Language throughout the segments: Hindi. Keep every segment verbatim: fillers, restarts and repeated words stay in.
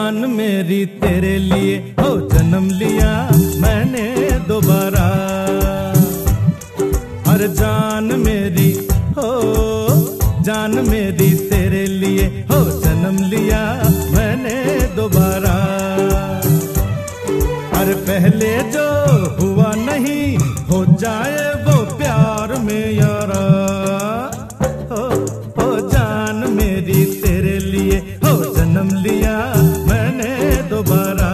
जान मेरी तेरे लिए हो जन्म लिया मैंने दोबारा। हर जान मेरी हो जान मेरी तेरे लिए हो जन्म लिया मैंने दोबारा। हर पहले जो हुआ नहीं हो जाए वो प्यार में यारा। हो हो जान मेरी तेरे लिए हो जन्म लिया मैंने दोबारा।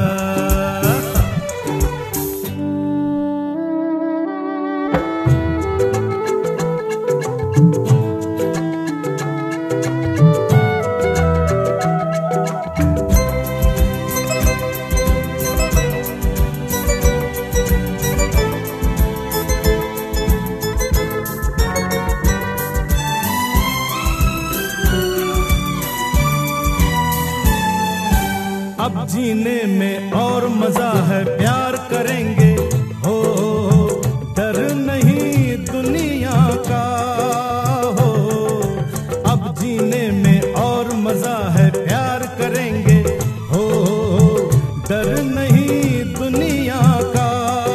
अब जीने में और मजा है प्यार करेंगे हो डर नहीं दुनिया का हो। अब जीने में और मजा है प्यार करेंगे हो डर नहीं दुनिया का।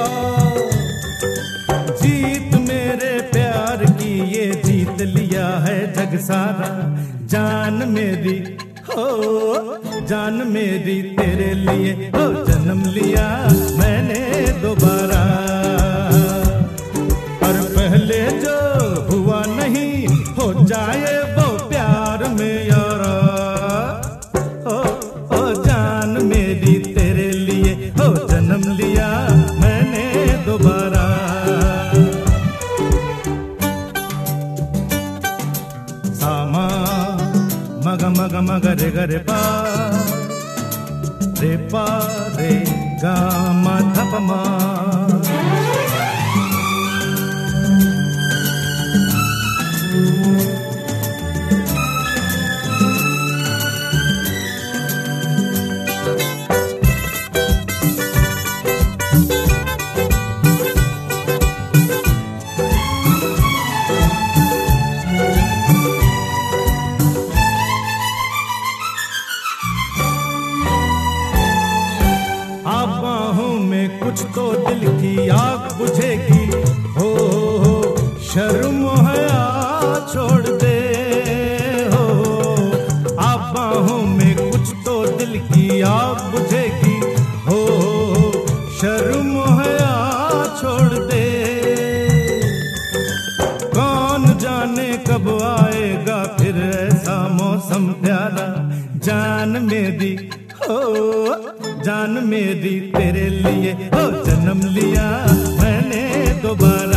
जीत मेरे प्यार की ये जीत लिया है जग सारा। जान मेरी हो जान मेरी तेरे लिए हो जन्म लिया मैंने दोबारा। और पहले जो हुआ नहीं हो जाए वो प्यार में यारा। हो हो जान मेरी तेरे लिए हो जन्म लिया मैंने दोबारा। सामा मग मग मग रे ग रे पा रे पा रे गा मा धा पा मा। बाहों में कुछ तो दिल की आग बुझेगी हो शर्म हया छोड़ दे हो। आप बाहों में कुछ तो दिल की आग बुझेगी हो शर्म हया छोड़ दे। कौन जाने कब आएगा फिर ऐसा मौसम प्यारा। जान मेरी हो जान मेरी तेरे लिए हो जन्म लिया मैंने दोबारा।